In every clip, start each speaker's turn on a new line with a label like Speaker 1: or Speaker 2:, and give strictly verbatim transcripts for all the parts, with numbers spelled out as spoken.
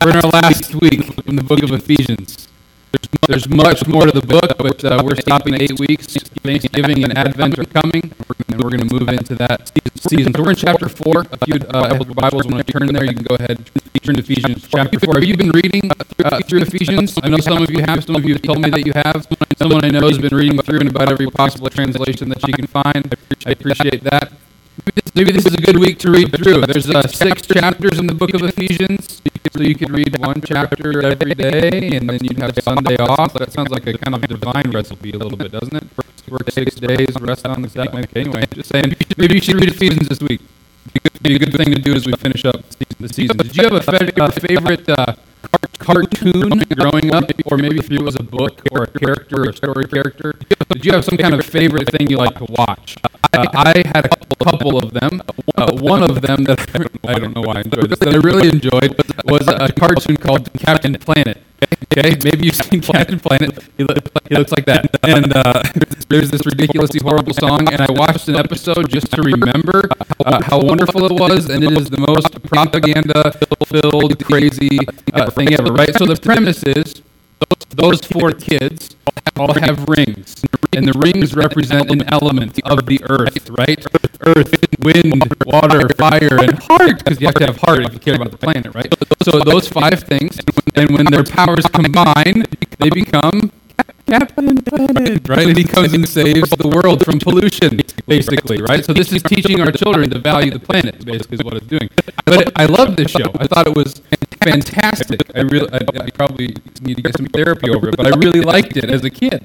Speaker 1: We're in our last week in the book of Ephesians. There's much more to the book, but uh, we're stopping eight weeks. Thanksgiving and Advent are coming, and we're going to move into that season. So we're in chapter four. If you uh, have Bibles, want to turn there, you can go ahead and turn to Ephesians chapter four. Have you been reading uh, through Ephesians? I know some of you have. Some of you have told me that you have. Someone I know has been reading through in about every possible translation that she can find. I appreciate that. Maybe this is a good week to read through. There's uh, six chapters in the book of Ephesians, so you could read one chapter every day, and then you'd have Sunday off. That sounds like a kind of divine recipe a little bit, doesn't it? Work six days, rest on the seventh. Okay, anyway, just saying, maybe you should read Ephesians this week. It'd be a good thing to do as we finish up the season. Did you have a, fe- a favorite uh, cartoon growing up, or maybe if it was a book or a character or a story character? Did you have some kind of favorite thing you like to watch? Uh, I had a couple of them. Uh, one of them that I, I don't know why I enjoyed this, that I really enjoyed was a cartoon called Captain Planet. Okay, maybe you've seen Captain Planet. He, look, he looks like that. And uh, there's this ridiculously horrible song, and I watched an episode just to remember uh, how wonderful it was, and it is the most propaganda-filled, crazy uh, thing ever, right? So the premise is those four kids all have rings, and the rings represent an element of the earth, right? Earth, wind, water, fire, and heart, because you have to have heart if you care about the planet, right? So those five things, and when their powers combine, they become Captain Planet, right? And he comes and saves the world from pollution, basically, right? So this is teaching our children to value the planet, basically, is what it's doing. But it, I loved this show. I thought it was fantastic. I really, I, I probably need to get some therapy over it, but I really liked it as a kid.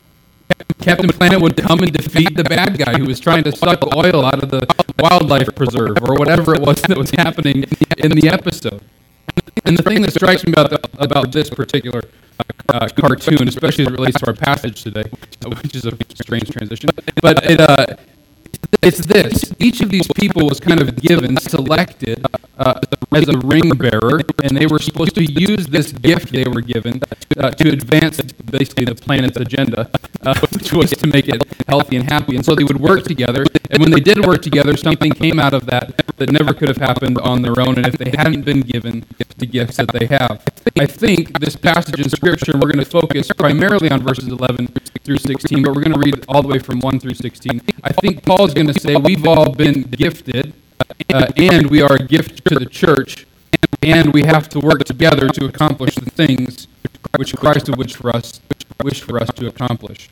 Speaker 1: Captain Planet would come and defeat the bad guy who was trying to suck oil out of the wildlife preserve or whatever it was that was happening in the episode. And the thing that strikes me about the, about this particular uh, cartoon, especially as it relates to our passage today, which is a strange transition, but it uh, it's this. Each of these people was kind of given, selected uh, as a ring bearer, and they were supposed to use this gift they were given uh, to advance basically the planet's agenda, uh, which was to make it healthy and happy. And so they would work together, and when they did work together, something came out of that that never could have happened on their own, and if they hadn't been given the gifts that they have. I think this passage in Scripture, we're going to focus primarily on verses eleven through sixteen, but we're going to read all the way from one through sixteen. I think Paul's going to say we've all been gifted, uh, and we are a gift to the church, and we have to work together to accomplish the things which Christ would wish for us, wish for us to accomplish.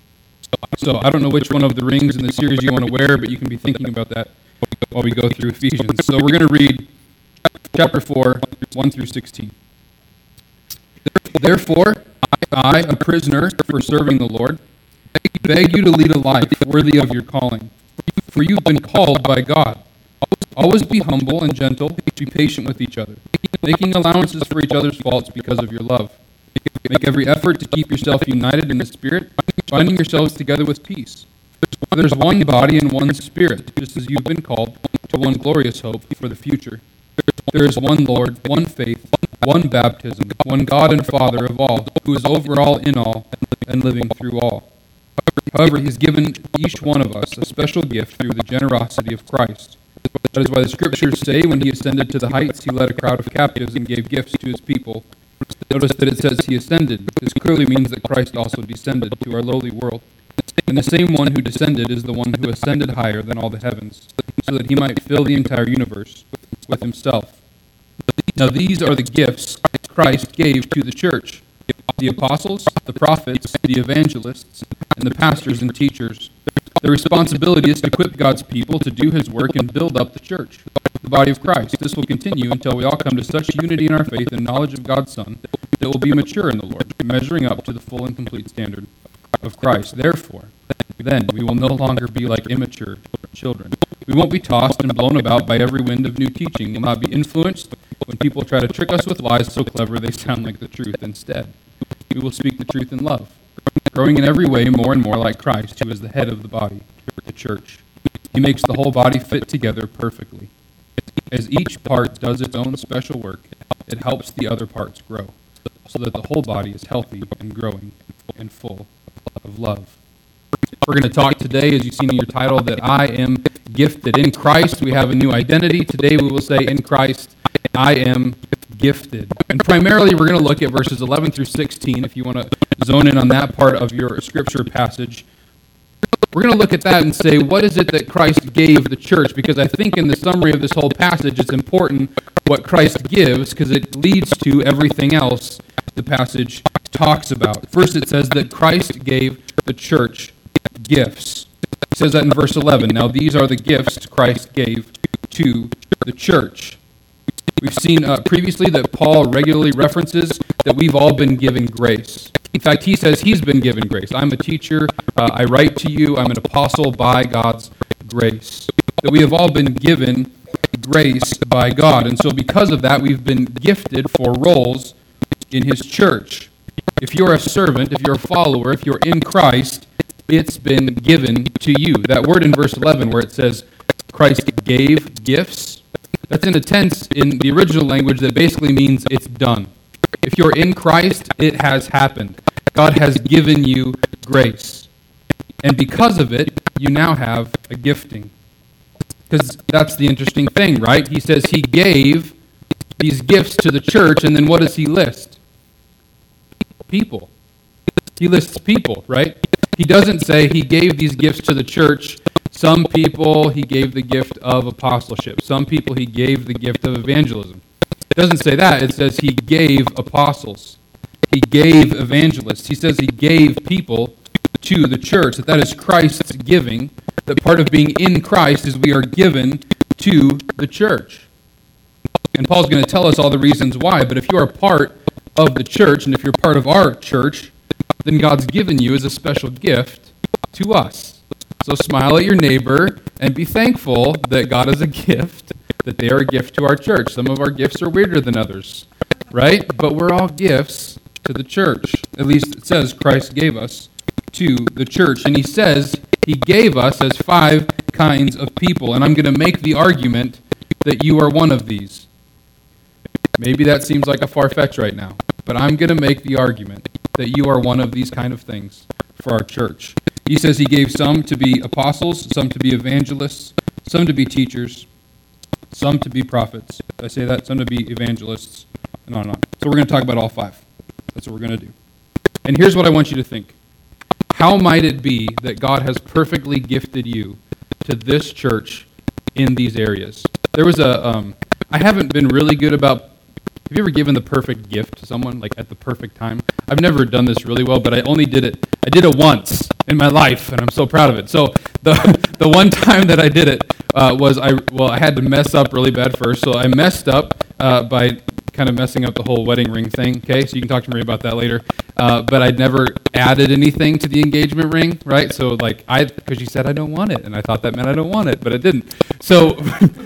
Speaker 1: So I don't know which one of the rings in the series you want to wear, but you can be thinking about that while we go through Ephesians. So we're going to read chapter four, one through sixteen. Therefore, I, a prisoner for serving the Lord, beg you to lead a life worthy of your calling. For you've been called by God. Always be humble and gentle, be patient with each other, making allowances for each other's faults because of your love. Make every effort to keep yourself united in the Spirit, binding yourselves together with peace. For there's one body and one Spirit, just as you've been called to one glorious hope for the future. There is one Lord, one faith, one baptism, one God and Father of all, who is over all, in all, and living through all. However, he has given each one of us a special gift through the generosity of Christ. That is why the Scriptures say, when he ascended to the heights, he led a crowd of captives and gave gifts to his people. Notice that it says he ascended. This clearly means that Christ also descended to our lowly world. And the same one who descended is the one who ascended higher than all the heavens, so that he might fill the entire universe with himself. Now these are the gifts Christ gave to the church: the apostles, the prophets, the evangelists, and the pastors and teachers. Their responsibility is to equip God's people to do his work and build up the church, the body of Christ. This will continue until we all come to such unity in our faith and knowledge of God's Son that we'll be mature in the Lord, measuring up to the full and complete standard of Christ. Therefore, then we will no longer be like immature children. We won't be tossed and blown about by every wind of new teaching. We'll not be influenced when people try to trick us with lies so clever they sound like the truth. Instead, we will speak the truth in love, growing in every way more and more like Christ, who is the head of the body, the church. He makes the whole body fit together perfectly. As each part does its own special work, it helps the other parts grow, so that the whole body is healthy and growing and full of love. We're going to talk today, as you've seen in your title, that I am gifted. In Christ, we have a new identity. Today we will say, in Christ, I am gifted. And primarily we're going to look at verses eleven through sixteen, if you want to zone in on that part of your scripture passage. We're going to look at that and say, what is it that Christ gave the church? Because I think in the summary of this whole passage, it's important what Christ gives, because it leads to everything else the passage talks about. First, it says that Christ gave the church gifts. It says that in verse eleven. Now, these are the gifts Christ gave to the church. We've seen uh, previously that Paul regularly references that we've all been given grace. In fact, he says he's been given grace. I'm a teacher. Uh, I write to you. I'm an apostle by God's grace. That we have all been given grace by God. And so because of that, we've been gifted for roles in his church. If you're a servant, if you're a follower, if you're in Christ, it's been given to you. That word in verse eleven where it says Christ gave gifts, that's in a tense in the original language that basically means it's done. If you're in Christ, it has happened. God has given you grace. And because of it, you now have a gifting. Because that's the interesting thing, right? He says he gave these gifts to the church, and then what does he list? People. He lists people, right? He doesn't say he gave these gifts to the church. Some people he gave the gift of apostleship. Some people he gave the gift of evangelism. It doesn't say that. It says he gave apostles. He gave evangelists. He says he gave people to the church. That that is Christ's giving. That part of being in Christ is we are given to the church. And Paul's going to tell us all the reasons why. But if you are part of the church, and if you're part of our church, then God's given you as a special gift to us. So smile at your neighbor and be thankful that God is a gift, that they are a gift to our church. Some of our gifts are weirder than others, right? But we're all gifts to the church. At least it says Christ gave us to the church. And he says he gave us as five kinds of people. And I'm going to make the argument that you are one of these. Maybe that seems like a far-fetch right now, but I'm going to make the argument that you are one of these kind of things for our church. He says he gave some to be apostles, some to be evangelists, some to be teachers, some to be prophets. Did I say that? Some to be evangelists, and on and on. So we're going to talk about all five. That's what we're going to do. And here's what I want you to think. How might it be that God has perfectly gifted you to this church in these areas? There was a, um, I haven't been really good about, have you ever given the perfect gift to someone, like at the perfect time? I've never done this really well, but I only did it, I did it once in my life, and I'm so proud of it. So the the one time that I did it uh, was, I well, I had to mess up really bad first. So I messed up uh, by kind of messing up the whole wedding ring thing, okay? So you can talk to Maria about that later. Uh, but I'd never added anything to the engagement ring, right? So like, I, because she said I don't want it, and I thought that meant I don't want it, but it didn't. So...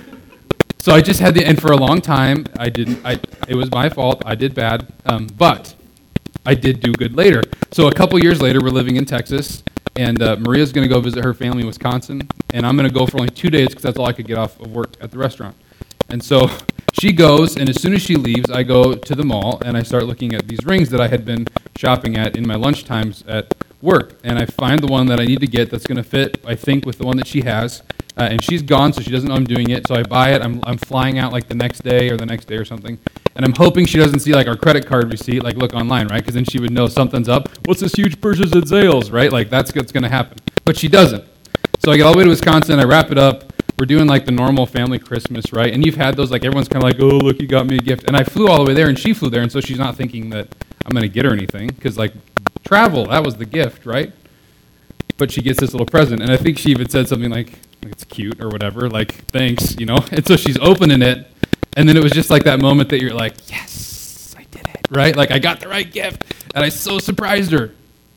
Speaker 1: So I just had the, and for a long time, I didn't, I, it was my fault, I did bad, um, but I did do good later. So a couple years later, we're living in Texas, and uh, Maria's going to go visit her family in Wisconsin, and I'm going to go for only two days because that's all I could get off of work at the restaurant. And so she goes, and as soon as she leaves, I go to the mall, and I start looking at these rings that I had been shopping at in my lunch times at work, and I find the one that I need to get that's going to fit, I think, with the one that she has. Uh, and she's gone, so she doesn't know I'm doing it. So I buy it. I'm I'm flying out like the next day or the next day or something. And I'm hoping she doesn't see like our credit card receipt, like look online, right? Because then she would know something's up. What's this huge purchase at Zales, right? Like that's what's going to happen. But she doesn't. So I get all the way to Wisconsin. I wrap it up. We're doing like the normal family Christmas, right? And you've had those, like everyone's kind of like, oh, look, you got me a gift. And I flew all the way there, and she flew there. And so she's not thinking that I'm going to get her anything. Because like travel, that was the gift, right? But she gets this little present. And I think she even said something like, it's cute or whatever, like, thanks, you know? And so she's opening it, and then it was just like that moment that you're like, yes, I did it, right? Like, I got the right gift, and I so surprised her.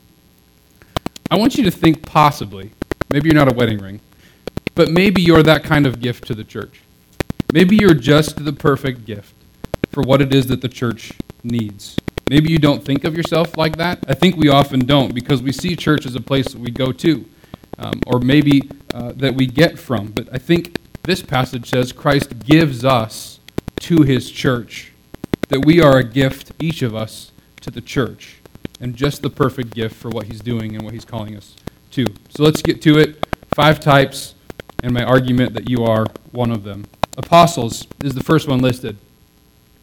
Speaker 1: I want you to think possibly, maybe you're not a wedding ring, but maybe you're that kind of gift to the church. Maybe you're just the perfect gift for what it is that the church needs. Maybe you don't think of yourself like that. I think we often don't, because we see church as a place that we go to. Um, or maybe uh, that we get from. But I think this passage says Christ gives us to his church, that we are a gift, each of us, to the church, and just the perfect gift for what he's doing and what he's calling us to. So let's get to it. Five types, and my argument that you are one of them. Apostles is the first one listed.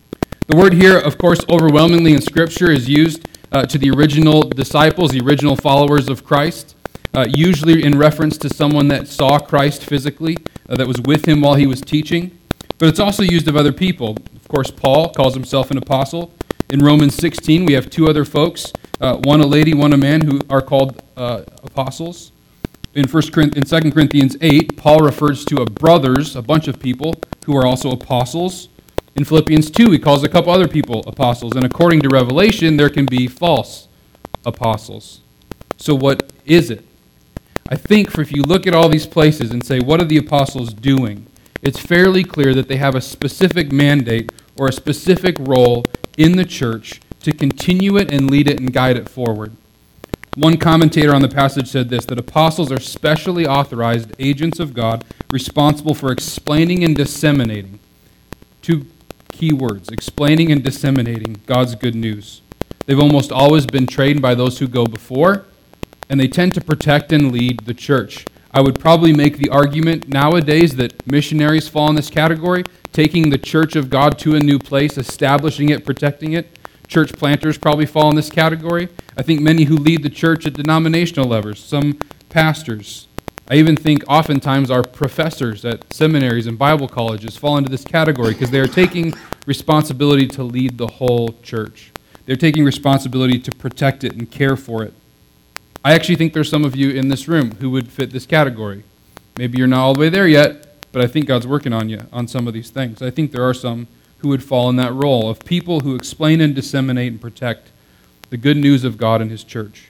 Speaker 1: The word here, of course, overwhelmingly in Scripture is used uh, to the original disciples, the original followers of Christ, uh, usually in reference to someone that saw Christ physically, uh, that was with him while he was teaching. But it's also used of other people. Of course, Paul calls himself an apostle. In Romans sixteen, we have two other folks, uh, one a lady, one a man, who are called uh, apostles. In First Corinthians, in Second Corinthians eight, Paul refers to a brothers, a bunch of people, who are also apostles. In Philippians two, he calls a couple other people apostles. And according to Revelation, there can be false apostles. So what is it? I think for if you look at all these places and say, what are the apostles doing? It's fairly clear that they have a specific mandate or a specific role in the church to continue it and lead it and guide it forward. One commentator on the passage said this, that apostles are specially authorized agents of God responsible for explaining and disseminating. Two key words, explaining and disseminating God's good news. They've almost always been trained by those who go before, and they tend to protect and lead the church. I would probably make the argument nowadays that missionaries fall in this category, taking the church of God to a new place, establishing it, protecting it. Church planters probably fall in this category. I think many who lead the church at denominational levels, some pastors. I even think oftentimes our professors at seminaries and Bible colleges fall into this category because they are taking responsibility to lead the whole church. They're taking responsibility to protect it and care for it. I actually think there's some of you in this room who would fit this category. Maybe you're not all the way there yet, but I think God's working on you on some of these things. I think there are some who would fall in that role of people who explain and disseminate and protect the good news of God and His church.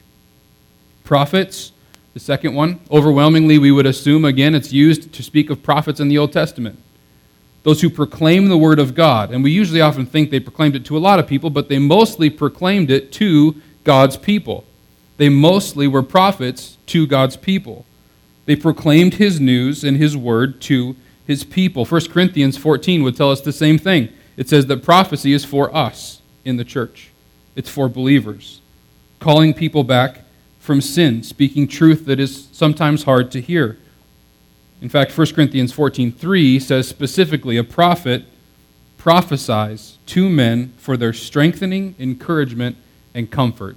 Speaker 1: Prophets, the second one, overwhelmingly we would assume, again, it's used to speak of prophets in the Old Testament. Those who proclaim the Word of God, and we usually often think they proclaimed it to a lot of people, but they mostly proclaimed it to God's people. They mostly were prophets to God's people. They proclaimed His news and His word to His people. First Corinthians fourteen would tell us the same thing. It says that prophecy is for us in the church. It's for believers. Calling people back from sin, speaking truth that is sometimes hard to hear. In fact, First Corinthians fourteen three says specifically, a prophet prophesies to men for their strengthening, encouragement, and comfort.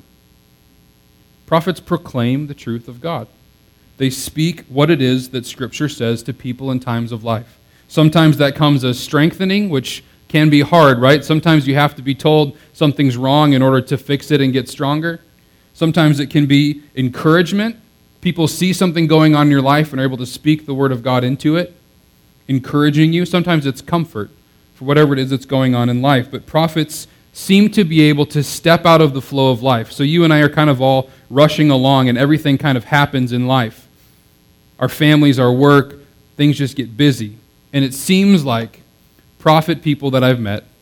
Speaker 1: Prophets proclaim the truth of God. They speak what it is that Scripture says to people in times of life. Sometimes that comes as strengthening, which can be hard, right? Sometimes you have to be told something's wrong in order to fix it and get stronger. Sometimes it can be encouragement. People see something going on in your life and are able to speak the Word of God into it, encouraging you. Sometimes it's comfort for whatever it is that's going on in life. But prophets seem to be able to step out of the flow of life. So you and I are kind of all rushing along and everything kind of happens in life. Our families, our work, things just get busy. And it seems like prophet people that I've met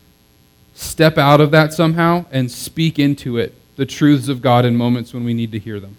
Speaker 1: step out of that somehow and speak into it, the truths of God in moments when we need to hear them.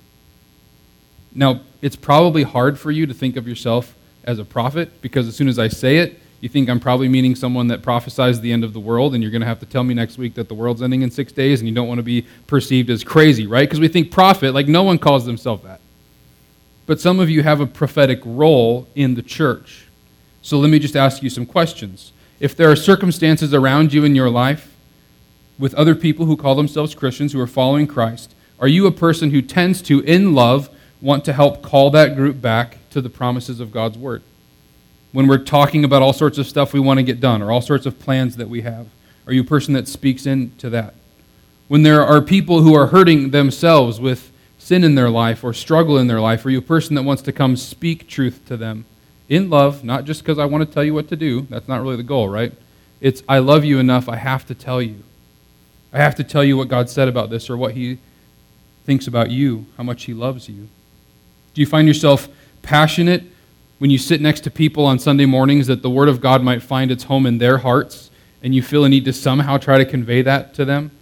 Speaker 1: Now, it's probably hard for you to think of yourself as a prophet because as soon as I say it, you think I'm probably meaning someone that prophesies the end of the world, and you're going to have to tell me next week that the world's ending in six days, and you don't want to be perceived as crazy, right? Because we think prophet, like no one calls themselves that. But some of you have a prophetic role in the church. So let me just ask you some questions. If there are circumstances around you in your life with other people who call themselves Christians, who are following Christ, are you a person who tends to, in love, want to help call that group back to the promises of God's Word? When we're talking about all sorts of stuff we want to get done or all sorts of plans that we have, are you a person that speaks into that? When there are people who are hurting themselves with sin in their life or struggle in their life, are you a person that wants to come speak truth to them in love, not just because I want to tell you what to do? That's not really the goal, right? It's, I love you enough, I have to tell you. I have to tell you what God said about this or what He thinks about you, how much He loves you. Do you find yourself passionate when you sit next to people on Sunday mornings that the Word of God might find its home in their hearts and you feel a need to somehow try to convey that to them?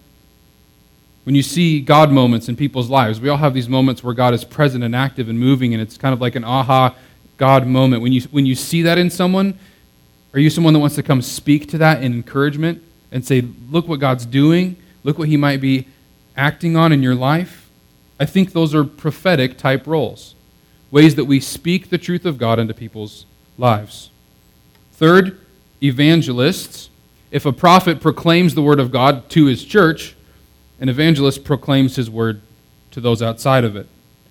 Speaker 1: When you see God moments in people's lives, we all have these moments where God is present and active and moving, and it's kind of like an aha God moment. When you, when you see that in someone, are you someone that wants to come speak to that in encouragement and say, look what God's doing, look what He might be acting on in your life? I think those are prophetic type roles. Ways that we speak the truth of God into people's lives. Third, evangelists. If a prophet proclaims the word of God to his church, an evangelist proclaims his word to those outside of it.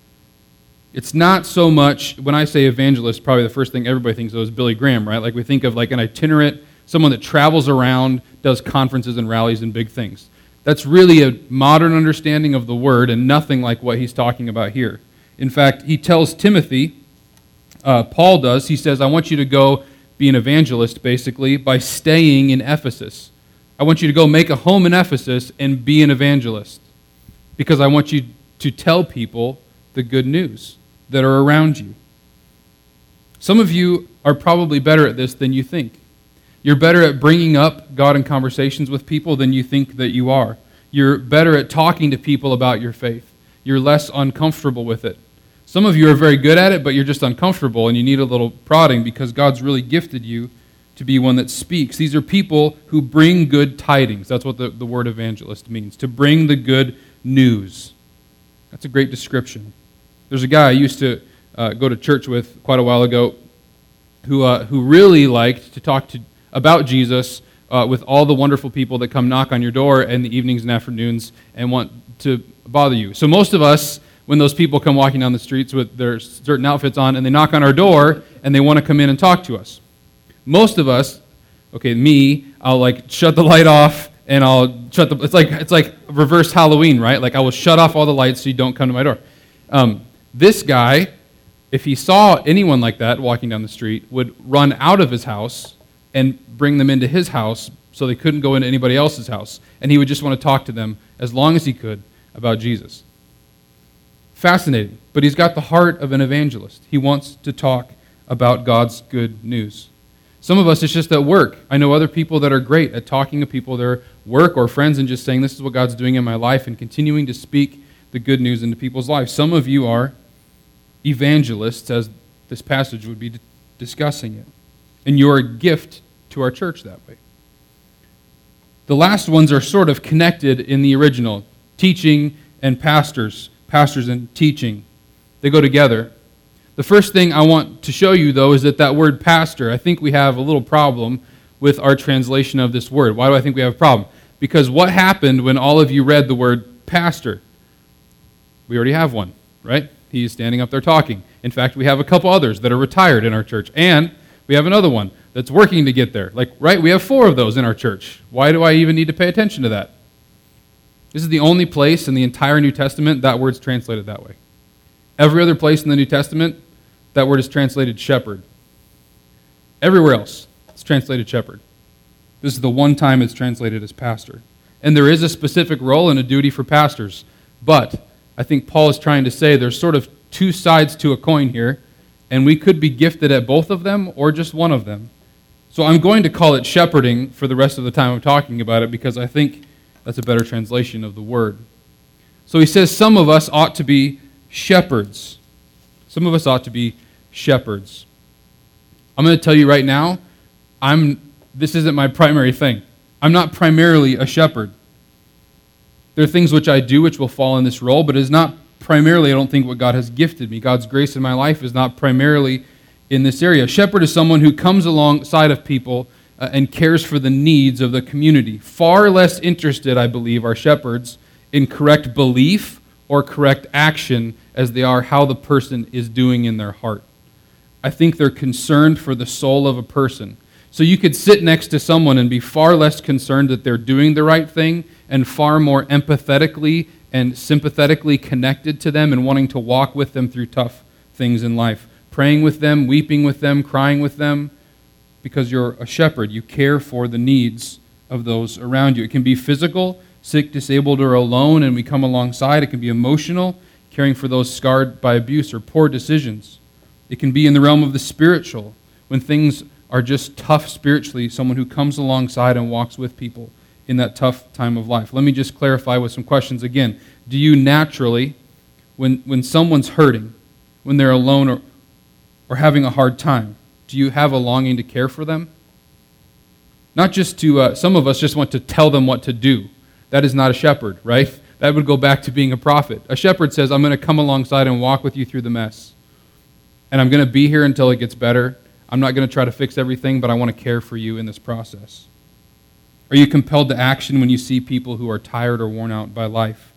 Speaker 1: It's not so much, when I say evangelist, probably the first thing everybody thinks of is Billy Graham, right? Like we think of like an itinerant, someone that travels around, does conferences and rallies and big things. That's really a modern understanding of the word and nothing like what he's talking about here. In fact, he tells Timothy, uh, Paul does, he says, I want you to go be an evangelist, basically, by staying in Ephesus. I want you to go make a home in Ephesus and be an evangelist because I want you to tell people the good news that are around you. Some of you are probably better at this than you think. You're better at bringing up God in conversations with people than you think that you are. You're better at talking to people about your faith. You're less uncomfortable with it. Some of you are very good at it, but you're just uncomfortable and you need a little prodding because God's really gifted you to be one that speaks. These are people who bring good tidings. That's what the, the word evangelist means, to bring the good news. That's a great description. There's a guy I used to uh, go to church with quite a while ago who uh, who really liked to talk to about Jesus uh, with all the wonderful people that come knock on your door in the evenings and afternoons and want to bother you. So most of us, when those people come walking down the streets with their certain outfits on and they knock on our door and they want to come in and talk to us, most of us, okay, me, I'll like shut the light off and I'll shut the, it's like it's like reverse Halloween, right? Like I will shut off all the lights so you don't come to my door. Um, This guy, if he saw anyone like that walking down the street, would run out of his house and bring them into his house so they couldn't go into anybody else's house. And he would just want to talk to them as long as he could about Jesus. Fascinating. But he's got the heart of an evangelist. He wants to talk about God's good news. Some of us, it's just at work. I know other people that are great at talking to people, their work or friends, and just saying, this is what God's doing in my life, and continuing to speak the good news into people's lives. Some of you are evangelists, as this passage would be discussing it. And you're a gift to our church that way. The last ones are sort of connected in the original. Teaching and pastors. Pastors and teaching. They go together. The first thing I want to show you, though, is that that word pastor, I think we have a little problem with our translation of this word. Why do I think we have a problem? Because what happened when all of you read the word pastor? We already have one, right? He's standing up there talking. In fact, we have a couple others that are retired in our church. And we have another one that's working to get there. Like, right, we have four of those in our church. Why do I even need to pay attention to that? This is the only place in the entire New Testament that word's translated that way. Every other place in the New Testament, that word is translated shepherd. Everywhere else, it's translated shepherd. This is the one time it's translated as pastor. And there is a specific role and a duty for pastors. But I think Paul is trying to say there's sort of two sides to a coin here, and we could be gifted at both of them or just one of them. So I'm going to call it shepherding for the rest of the time I'm talking about it because I think that's a better translation of the word. So he says some of us ought to be shepherds. Some of us ought to be shepherds. I'm going to tell you right now, I'm. This isn't my primary thing. I'm not primarily a shepherd. There are things which I do which will fall in this role, but it is not primarily, I don't think, what God has gifted me. God's grace in my life is not primarily in this area. A shepherd is someone who comes alongside of people uh, and cares for the needs of the community. Far less interested, I believe, are shepherds in correct belief or correct action as they are how the person is doing in their heart. I think they're concerned for the soul of a person. So you could sit next to someone and be far less concerned that they're doing the right thing and far more empathetically and sympathetically connected to them and wanting to walk with them through tough things in life. Praying with them, weeping with them, crying with them, because you're a shepherd. You care for the needs of those around you. It can be physical, sick, disabled, or alone, and we come alongside. It can be emotional, caring for those scarred by abuse or poor decisions. It can be in the realm of the spiritual, when things are just tough spiritually, someone who comes alongside and walks with people in that tough time of life. Let me just clarify with some questions again. Do you naturally, when, when someone's hurting, when they're alone or, or having a hard time, do you have a longing to care for them? Not just to, uh, some of us just want to tell them what to do. That is not a shepherd, right? That would go back to being a prophet. A shepherd says, I'm going to come alongside and walk with you through the mess. And I'm going to be here until it gets better. I'm not going to try to fix everything, but I want to care for you in this process. Are you compelled to action when you see people who are tired or worn out by life?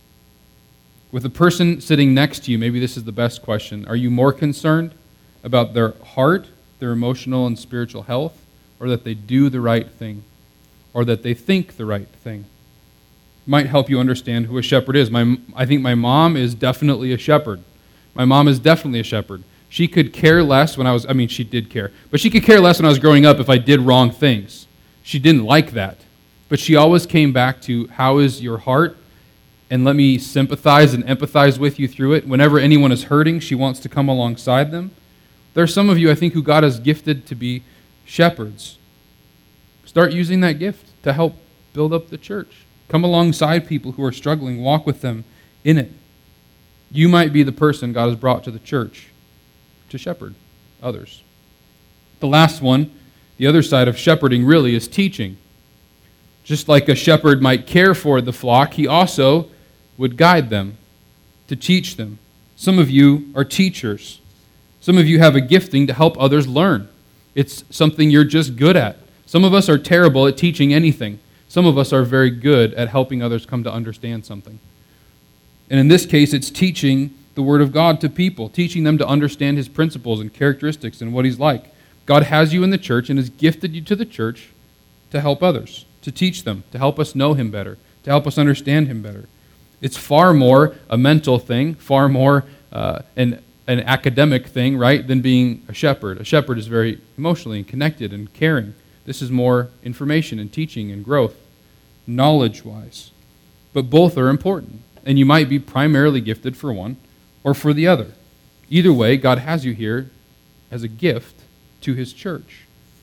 Speaker 1: With a person sitting next to you, maybe this is the best question. Are you more concerned about their heart, their emotional and spiritual health, or that they do the right thing, or that they think the right thing? Might help you understand who a shepherd is. My, I think my mom is definitely a shepherd. My mom is definitely a shepherd. She could care less when I was, I mean, she did care, but she could care less when I was growing up if I did wrong things. She didn't like that. But she always came back to, how is your heart? And let me sympathize and empathize with you through it. Whenever anyone is hurting, she wants to come alongside them. There are some of you, I think, who God has gifted to be shepherds. Start using that gift to help build up the church. Come alongside people who are struggling. Walk with them in it. You might be the person God has brought to the church to shepherd others. The last one, the other side of shepherding really, is teaching. Just like a shepherd might care for the flock, he also would guide them, to teach them. Some of you are teachers. Some of you have a gifting to help others learn. It's something you're just good at. Some of us are terrible at teaching anything. Some of us are very good at helping others come to understand something. And in this case, it's teaching the Word of God to people, teaching them to understand His principles and characteristics and what He's like. God has you in the church and has gifted you to the church to help others, to teach them, to help us know Him better, to help us understand Him better. It's far more a mental thing, far more uh, an, an academic thing, right, than being a shepherd. A shepherd is very emotionally and connected and caring. This is more information and teaching and growth, knowledge-wise. But both are important, and you might be primarily gifted for one or for the other. Either way, God has you here as a gift to His church.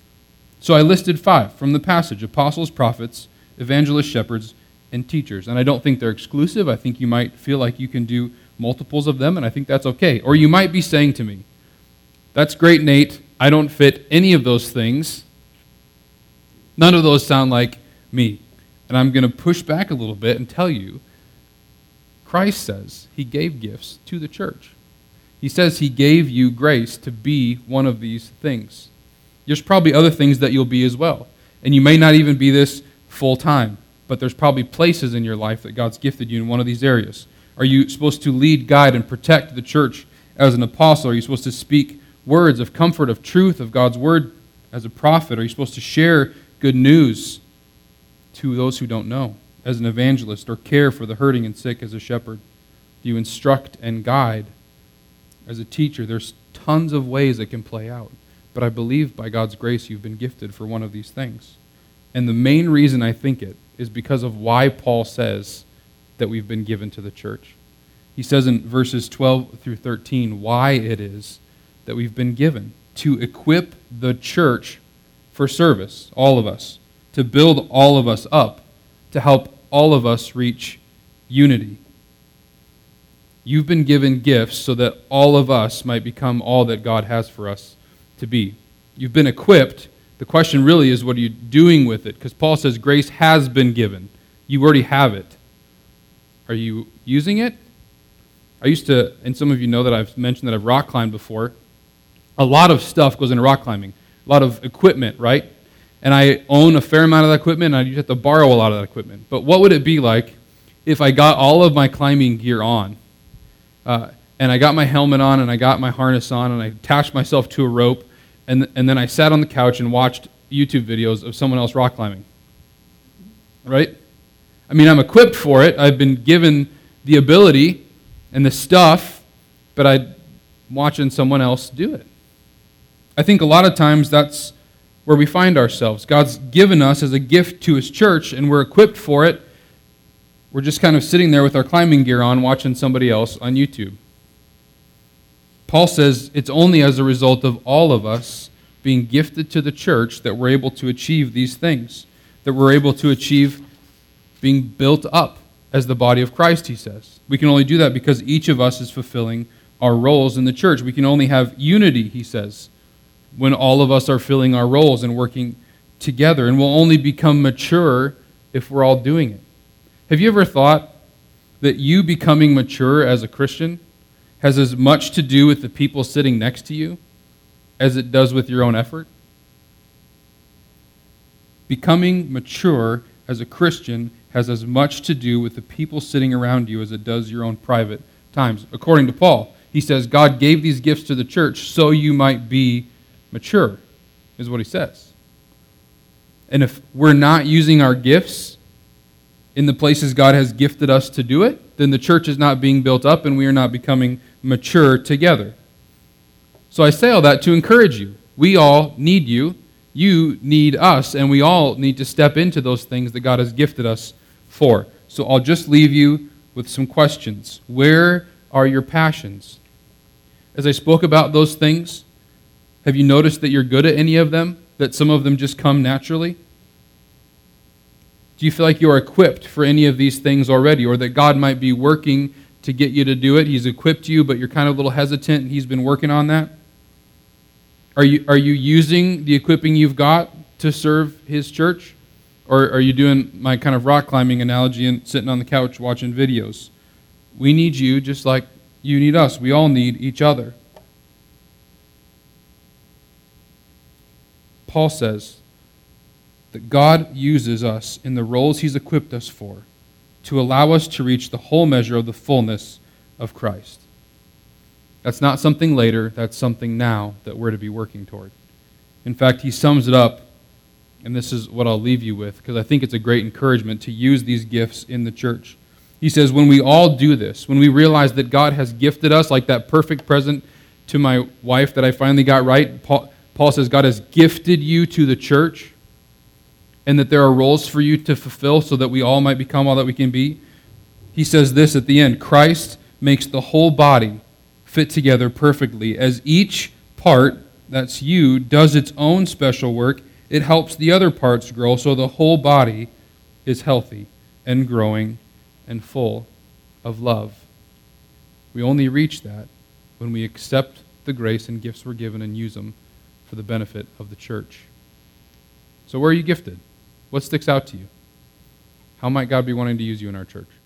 Speaker 1: So I listed five from the passage: apostles, prophets, evangelists, shepherds, and teachers. And I don't think they're exclusive. I think you might feel like you can do multiples of them, and I think that's okay. Or you might be saying to me, that's great, Nate. I don't fit any of those things. None of those sound like me. And I'm going to push back a little bit and tell you, Christ says He gave gifts to the church. He says He gave you grace to be one of these things. There's probably other things that you'll be as well. And you may not even be this full time, but there's probably places in your life that God's gifted you in one of these areas. Are you supposed to lead, guide, and protect the church as an apostle? Are you supposed to speak words of comfort, of truth, of God's word as a prophet? Are you supposed to share good news to those who don't know as an evangelist, or care for the hurting and sick as a shepherd? Do you instruct and guide as a teacher? There's tons of ways it can play out. But I believe by God's grace you've been gifted for one of these things. And the main reason I think it is because of why Paul says that we've been given to the church. He says in verses twelve through thirteen why it is that we've been given: to equip the church for service, all of us, to build all of us up, to help all of us reach unity. You've been given gifts so that all of us might become all that God has for us to be. You've been equipped. The question really is, what are you doing with it? Because Paul says grace has been given. You already have it. Are you using it? I used to, and some of you know that I've mentioned that I've rock climbed before. A lot of stuff goes into rock climbing. A lot of equipment, right? And I own a fair amount of that equipment, and I have to borrow a lot of that equipment. But what would it be like if I got all of my climbing gear on, uh, and I got my helmet on, and I got my harness on, and I attached myself to a rope, and, and then I sat on the couch and watched YouTube videos of someone else rock climbing? Right? I mean, I'm equipped for it. I've been given the ability and the stuff, but I'm watching someone else do it. I think a lot of times that's where we find ourselves. God's given us as a gift to His church, and we're equipped for it. We're just kind of sitting there with our climbing gear on, watching somebody else on YouTube. Paul says it's only as a result of all of us being gifted to the church that we're able to achieve these things, that we're able to achieve being built up as the body of Christ, he says. We can only do that because each of us is fulfilling our roles in the church. We can only have unity, he says, when all of us are filling our roles and working together. And we'll only become mature if we're all doing it. Have you ever thought that you becoming mature as a Christian has as much to do with the people sitting next to you as it does with your own effort? Becoming mature as a Christian has as much to do with the people sitting around you as it does your own private times. According to Paul, he says God gave these gifts to the church so you might be mature, is what he says. And if we're not using our gifts in the places God has gifted us to do it, then the church is not being built up and we are not becoming mature together. So I say all that to encourage you. We all need you. You need us, and we all need to step into those things that God has gifted us for. So I'll just leave you with some questions. Where are your passions? As I spoke about those things, have you noticed that you're good at any of them? That some of them just come naturally? Do you feel like you are equipped for any of these things already, or that God might be working to get you to do it? He's equipped you, but you're kind of a little hesitant, and He's been working on that? Are you, are you using the equipping you've got to serve His church? Or are you doing my kind of rock climbing analogy and sitting on the couch watching videos? We need you just like you need us. We all need each other. Paul says that God uses us in the roles He's equipped us for to allow us to reach the whole measure of the fullness of Christ. That's not something later, that's something now that we're to be working toward. In fact, he sums it up, and this is what I'll leave you with, because I think it's a great encouragement to use these gifts in the church. He says, when we all do this, when we realize that God has gifted us, like that perfect present to my wife that I finally got right, Paul, Paul says God has gifted you to the church, and that there are roles for you to fulfill so that we all might become all that we can be. He says this at the end, Christ makes the whole body fit together perfectly. As each part, that's you, does its own special work, it helps the other parts grow so the whole body is healthy and growing and full of love. We only reach that when we accept the grace and gifts we're given and use them for the benefit of the church. So where are you gifted? What sticks out to you? How might God be wanting to use you in our church?